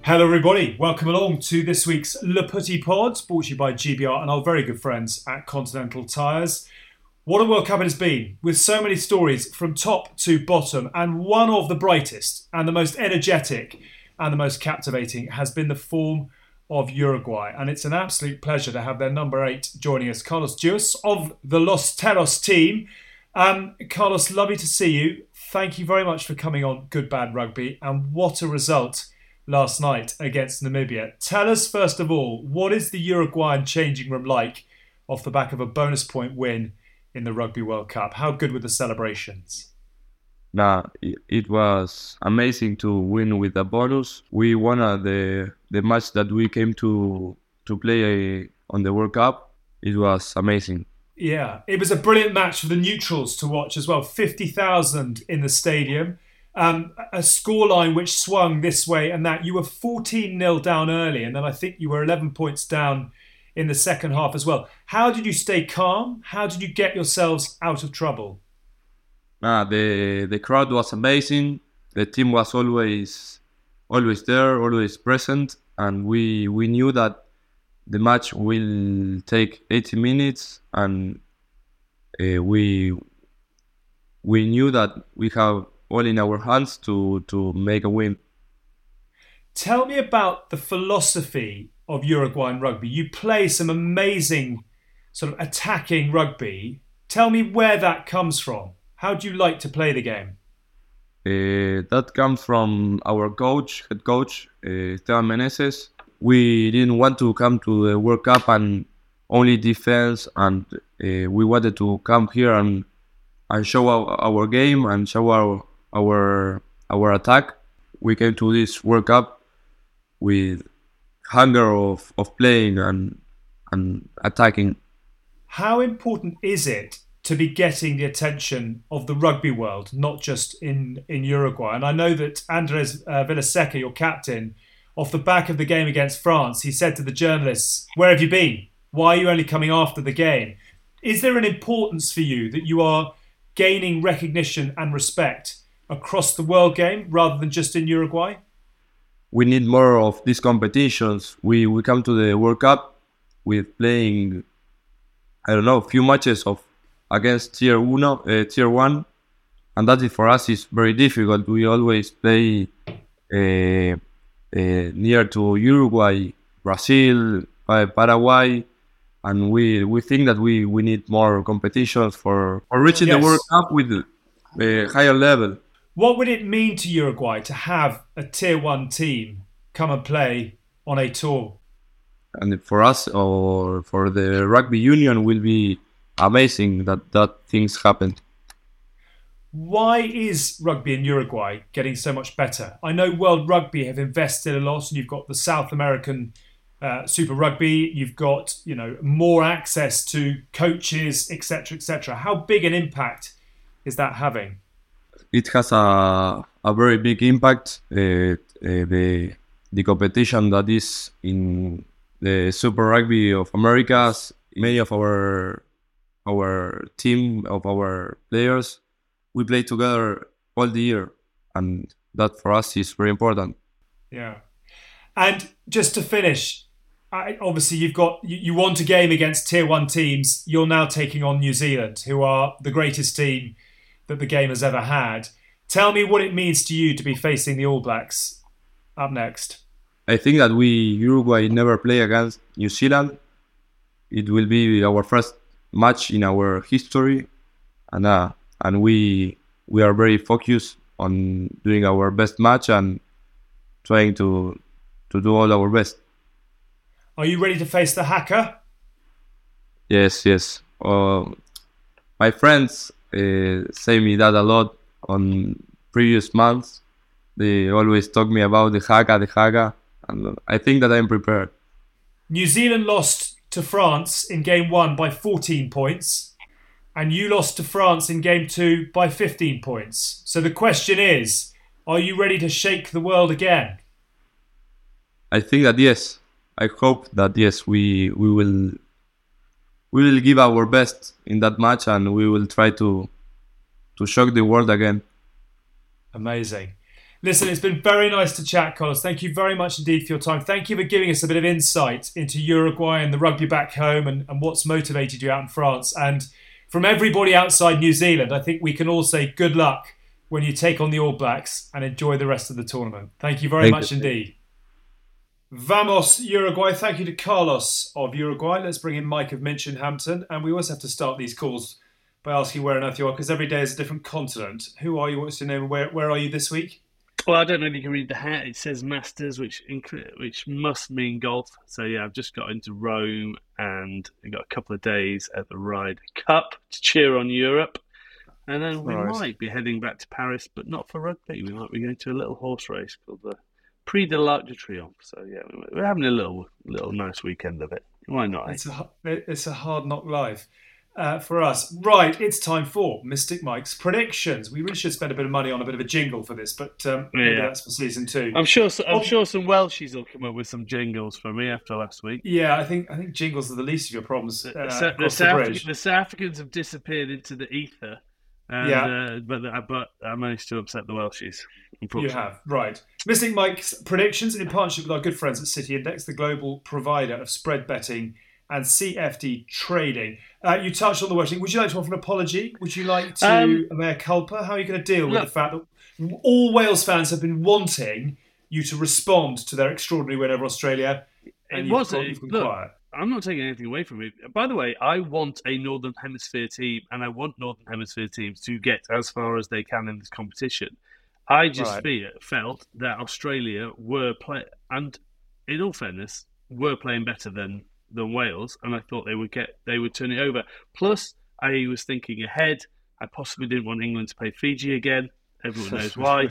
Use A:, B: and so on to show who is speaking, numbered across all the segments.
A: Hello everybody, welcome along to this week's Le Petit Pod, brought to you by GBR and our very good friends at Continental Tires. What a World Cup it has been, with so many stories from top to bottom, and one of the brightest and the most energetic and the most captivating has been the form of Uruguay, and it's an absolute pleasure to have their number 8 joining us, Carlos Duas of the Los Teros team. Carlos, lovely to see you. Thank you very much for coming on Good Bad Rugby, and what a result last night against Namibia. Tell us, first of all, what is the Uruguayan changing room like off the back of a bonus point win in the Rugby World Cup? How good were the celebrations?
B: It was amazing to win with a bonus. We won the match that we came to play on the World Cup. It was amazing.
A: Yeah, it was a brilliant match for the neutrals to watch as well. 50,000 in the stadium. A scoreline which swung this way and that. You were 14-0 down early, and then I think you were 11 points down in the second half as well. How did you stay calm? How did you get yourselves out of trouble?
B: The crowd was amazing. The team was always there, always present, and we knew that the match will take 80 minutes, and we knew that we have all in our hands to make a win.
A: Tell me about the philosophy of Uruguayan rugby. You play some amazing sort of attacking rugby. Tell me where that comes from. How do you like to play the game?
B: That comes from our head coach, Esteban Meneses. We didn't want to come to the World Cup and only defense, and we wanted to come here and show our game and show our attack. We came to this World Cup with hunger of playing and attacking.
A: How important is it to be getting the attention of the rugby world, not just in Uruguay? And I know that Andres Villaseca, your captain, off the back of the game against France, he said to the journalists, "Where have you been? Why are you only coming after the game?" Is there an importance for you that you are gaining recognition and respect across the world game rather than just in Uruguay?
B: We need more of these competitions. We come to the World Cup with playing, a few matches against tier 1, and that is, for us, is very difficult. We always play near to Uruguay, Brazil, Paraguay, and we think that we need more competitions for reaching the World Cup with a higher level.
A: What would it mean to Uruguay to have a tier 1 team come and play on a tour?
B: And for us, or for the rugby union, will be amazing that things happen.
A: Why is rugby in Uruguay getting so much better? I know World Rugby have invested a lot, and you've got the South American Super Rugby. You've got more access to coaches, etc., etc. How big an impact is that having?
B: It has a very big impact. The competition that is in the Super Rugby of Americas. Many of our team, of our players, we play together all the year, and that for us is very important.
A: Yeah. And just to finish, obviously you want a game against tier 1 teams. You're now taking on New Zealand, who are the greatest team that the game has ever had. Tell me what it means to you to be facing the All Blacks up next.
B: I think that Uruguay never play against New Zealand. It will be our first match in our history, and we are very focused on doing our best match and trying to do all our best.
A: Are you ready to face the Haka?
B: Yes. My friends say me that a lot on previous months. They always talk me about the Haka, and I think that I'm prepared.
A: New Zealand lost to France in game 1 by 14 points, and you lost to France in game 2 by 15 points. So the question is, are you ready to shake the world again?
B: I think that yes. I hope that yes, we will give our best in that match, and we will try to shock the world again.
A: Amazing. Listen, it's been very nice to chat, Carlos. Thank you very much indeed for your time. Thank you for giving us a bit of insight into Uruguay and the rugby back home and what's motivated you out in France. And from everybody outside New Zealand, I think we can all say good luck when you take on the All Blacks and enjoy the rest of the tournament. Thank you very much indeed. Vamos, Uruguay. Thank you to Carlos of Uruguay. Let's bring in Mike of Minchinhampton. And we always have to start these calls by asking where on earth you are, because every day is a different continent. Who are you? What's your name? And where are you this week?
C: Well, I don't know if you can read the hat. It says Masters, which must mean golf. So, yeah, I've just got into Rome and I've got a couple of days at the Ryder Cup to cheer on Europe. And then we might be heading back to Paris, but not for rugby. We might be going to a little horse race called the Prix de l'Arc de Triomphe. So, yeah, we're having a little nice weekend of it. Why not?
A: It's a hard knock life. For us. Right, it's time for Mystic Mike's predictions. We really should spend a bit of money on a bit of a jingle for this, but maybe that's for season 2.
C: I'm sure some Welshies will come up with some jingles for me after last week.
A: Yeah, I think jingles are the least of your problems.
C: The South Africans have disappeared into the ether, but I managed to upset the Welshies.
A: You have, right. Mystic Mike's predictions in partnership with our good friends at City Index, the global provider of spread betting and CFD trading. You touched on the Welsh thing. Would you like to offer an apology? Would you like to mea culpa? How are you going to deal with the fact that all Wales fans have been wanting you to respond to their extraordinary win over Australia? And you've been quiet.
C: I'm not taking anything away from it. By the way, I want a Northern Hemisphere team, and I want Northern Hemisphere teams to get as far as they can in this competition. I just felt that Australia were and in all fairness, were playing better than Wales, and I thought they would turn it over. Plus, I was thinking ahead. I possibly didn't want England to play Fiji again. Everyone knows why.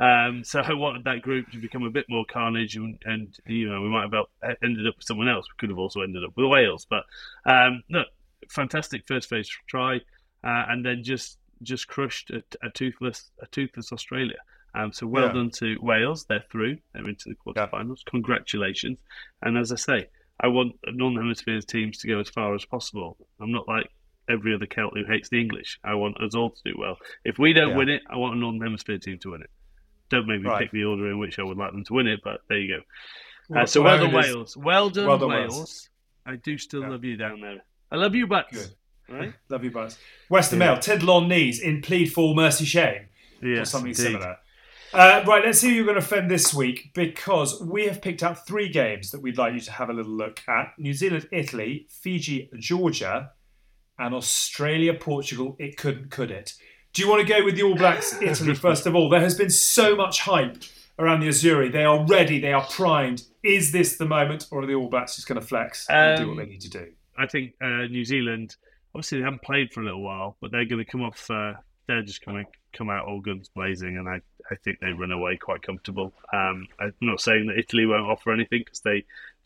C: So I wanted that group to become a bit more carnage, and we might have ended up with someone else. We could have also ended up with Wales, but look, fantastic first phase try, and then just crushed a toothless Australia. So well done to Wales. They're through. They're into the quarterfinals. Congratulations. And as I say, I want Northern Hemisphere teams to go as far as possible. I'm not like every other Celt who hates the English. I want us all to do well. If we don't win it, I want a Northern Hemisphere team to win it. Don't make me pick the order in which I would like them to win it, but there you go. So well done, Wales. Well done, Wales. I do still love you down there. I love you, Butts.
A: Good.
C: Right?
A: Love you, Butts. Western Mail, Ted Long knees in plead for mercy shame.
C: Yes,
A: or something
C: indeed.
A: Similar. Right, let's see who you're going to offend this week, because we have picked out 3 games that we'd like you to have a little look at. New Zealand, Italy, Fiji, Georgia, and Australia, Portugal. It couldn't, could it? Do you want to go with the All Blacks, Italy, first of all? There has been so much hype around the Azzurri. They are ready. They are primed. Is this the moment, or are the All Blacks just going to flex and do what they need to do?
C: I think New Zealand, obviously they haven't played for a little while, but they're going to come off... they're just going to come out all guns blazing, and I think they run away quite comfortable. I'm not saying that Italy won't offer anything, because they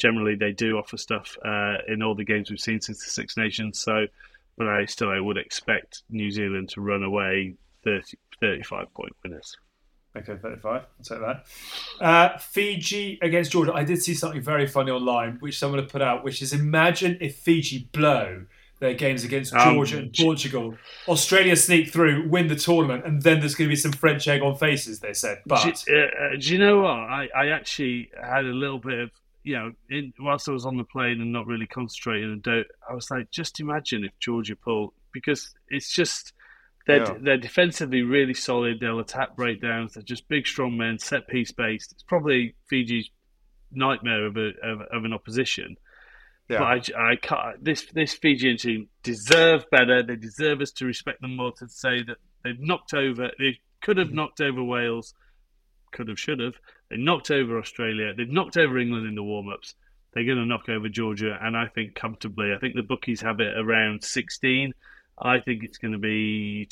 C: do offer stuff in all the games we've seen since the Six Nations. So, but I would expect New Zealand to run away 35-point winners.
A: Okay, 35. I'll take that. Fiji against Georgia. I did see something very funny online, which someone had put out, which is, imagine if Fiji blow their games against Georgia and Portugal. Australia sneak through, win the tournament, and then there's going to be some French egg on faces, they said. But
C: do you know what? I actually had a little bit of, whilst I was on the plane and not really concentrating, I was like, just imagine if Georgia pull, because it's just, they're defensively really solid, they'll attack breakdowns, they're just big, strong men, set-piece based. It's probably Fiji's nightmare of an opposition. Yeah. But I can't. This Fijian team deserve better. They deserve us to respect them more. To say that they've knocked over, they could have knocked over Wales, could have, should have. They knocked over Australia. They've knocked over England in the warm-ups. They're going to knock over Georgia, and I think comfortably. I think the bookies have it around 16. I think it's going to be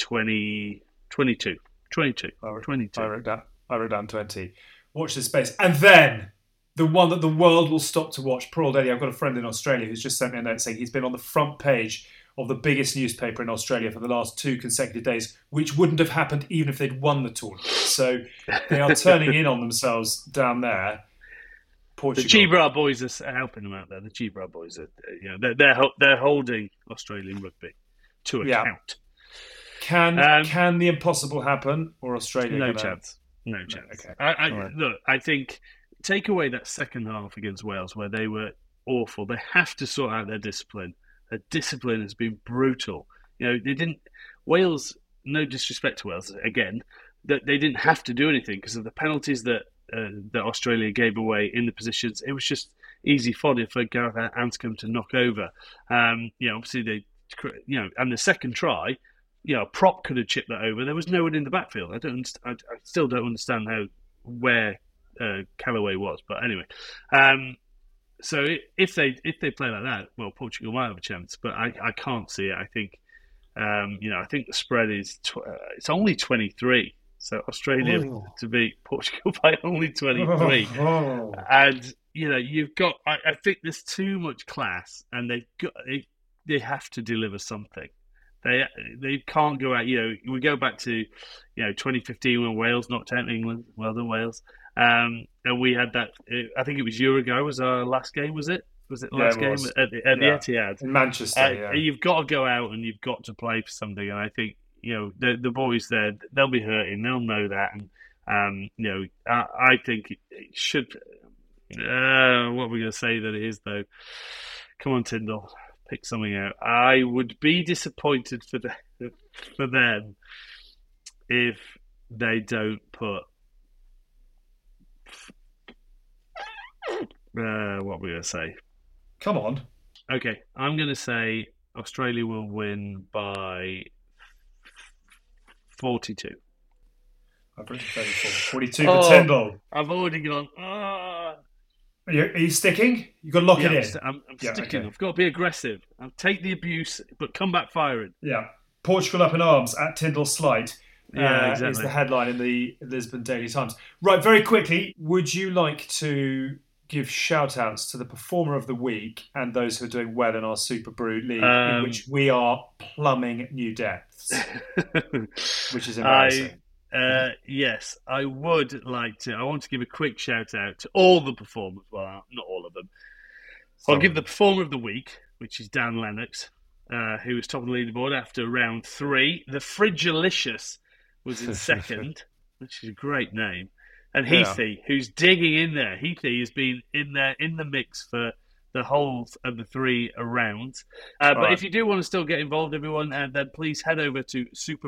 C: 22.
A: I wrote down 20. Watch this space, and then the one that the world will stop to watch. Poor old Eddie. I've got a friend in Australia who's just sent me a note saying he's been on the front page of the biggest newspaper in Australia for the last 2 consecutive days, which wouldn't have happened even if they'd won the tournament. So they are turning in on themselves down there. Portugal.
C: The Chibra boys are helping them out there. The Chibra boys are, they're holding Australian rugby to account.
A: Can the impossible happen, or Australia?
C: No chance. No chance.
A: Okay.
C: Look, I think take away that second half against Wales where they were awful. They have to sort out their discipline. Their discipline has been brutal. They didn't. Wales, no disrespect to Wales, again, that they didn't have to do anything because of the penalties that Australia gave away in the positions. It was just easy fodder for Gareth Anscombe to knock over. Obviously and the second try, a prop could have chipped that over. There was no one in the backfield. I still don't understand where Callaway was, but anyway. So if they play like that, well, Portugal might have a chance, but I can't see it. I think I think the spread is it's only 23. So Australia to beat Portugal by only 23, and you've got. I think there's too much class, and they have to deliver something. They can't go out. We go back to 2015 when Wales knocked out England. Well done, Wales. And we had that. I think it was Uruguay was our last game. Was it? Was it last game at the Etihad
A: in Manchester?
C: You've got to go out and you've got to play for something. And I think the boys there, they'll be hurting. They'll know that. And I think it should. What are we going to say that it is though? Come on, Tyndall, pick something out. I would be disappointed for them if they don't put. What are we going to say?
A: Come on.
C: Okay, I'm going to say Australia will win by 42.
A: I've written 34. 42 for Tyndall.
C: I've already gone.
A: Are you sticking? You've got to lock it in.
C: I'm sticking. Okay. I've got to be aggressive. I'll take the abuse, but come back firing.
A: Yeah. Portugal up in arms at Tyndall Slight.
C: Exactly.
A: Is the headline in the Lisbon Daily Times. Right, very quickly, would you like to give shout-outs to the Performer of the Week and those who are doing well in our Super Brew League, in which we are plumbing new depths, which is embarrassing.
C: Yes, I would like to. I want to give a quick shout-out to all the performers. Well, not all of them. I'll give the Performer of the Week, which is Dan Lennox, who was top of the leaderboard after round 3. The Frigilicious was in second, which is a great name. And Heathy, who's digging in there. Heathy has been in there in the mix for the whole of the 3 rounds. But if you do want to still get involved, everyone, then please head over to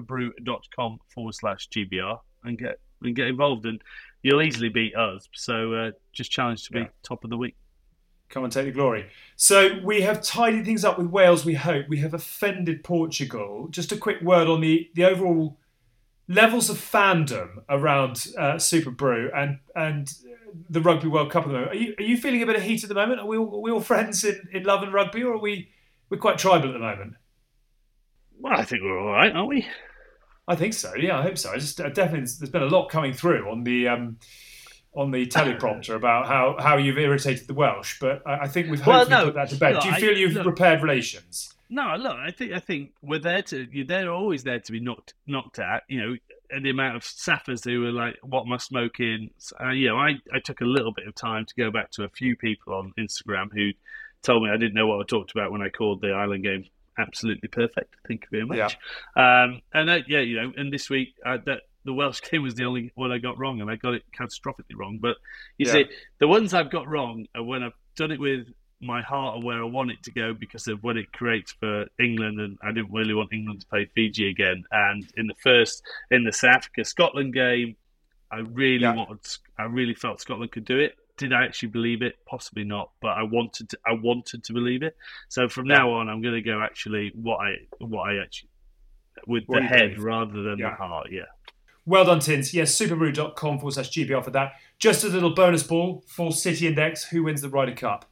C: superbrew.com/GBR and get involved. And you'll easily beat us. So just challenge to be top of the week.
A: Come and take the glory. So we have tidied things up with Wales, we hope. We have offended Portugal. Just a quick word on the overall levels of fandom around Super Brew and the Rugby World Cup at the moment. Are you feeling a bit of heat at the moment? Are we all friends in love and rugby, or we're quite tribal at the moment?
C: Well, I think we're all right, aren't we?
A: I think so. Yeah, I hope so. Definitely, there's been a lot coming through on the teleprompter about how you've irritated the Welsh, but I think we've hopefully put that to bed. Do you feel you've repaired relations?
C: No, look, I think they're always there to be knocked at. And the amount of Saffers who were like, "What am I smoking?" I took a little bit of time to go back to a few people on Instagram who told me I didn't know what I talked about when I called the Ireland game absolutely perfect. Thank you very much. Yeah. And this week the Welsh game was the only one I got wrong, and I got it catastrophically wrong. But you see, the ones I've got wrong are when I've done it with my heart and where I want it to go because of what it creates for England, and I didn't really want England to play Fiji again. And in the South Africa Scotland game, I really felt Scotland could do it. Did I actually believe it? Possibly not, but I wanted to believe it. So from now on, I'm going to go actually what I actually with the head rather than the heart. Yeah.
A: Well done, Tins. Yes, superbrew.com/GBR for that. Just a little bonus ball for City Index. Who wins the Ryder Cup?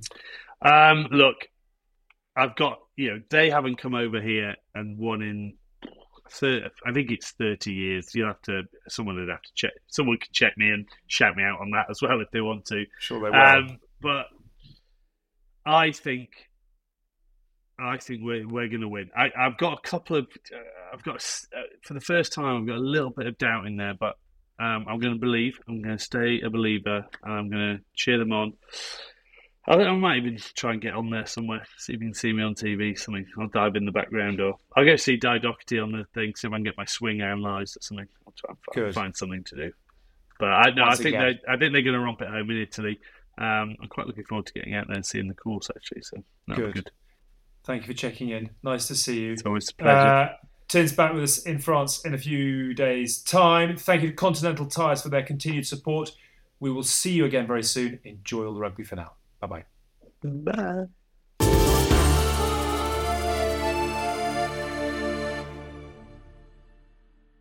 C: Look, I've got, they haven't come over here and won in, I think it's 30 years. Someone would have to check. Someone could check me and shout me out on that as well if they want to.
A: Sure they will.
C: But I think we're going to win. I've got a couple of, for the first time, I've got a little bit of doubt in there, but I'm going to believe. I'm going to stay a believer, and I'm going to cheer them on. I might even try and get on there somewhere, see if you can see me on TV, something. I'll dive in the background, or I'll go see Di Doherty on the thing, see if I can get my swing analysed or something. I'll try and find something to do. But I think
A: again.
C: they're going to romp it home in Italy. I'm quite looking forward to getting out there and seeing the course actually. So good.
A: Thank you for checking in. Nice to see you.
C: It's always a pleasure.
A: Tim's back with us in France in a few days' time. Thank you to Continental Tires for their continued support. We will see you again very soon. Enjoy all the rugby for now. Bye-bye.
C: Bye.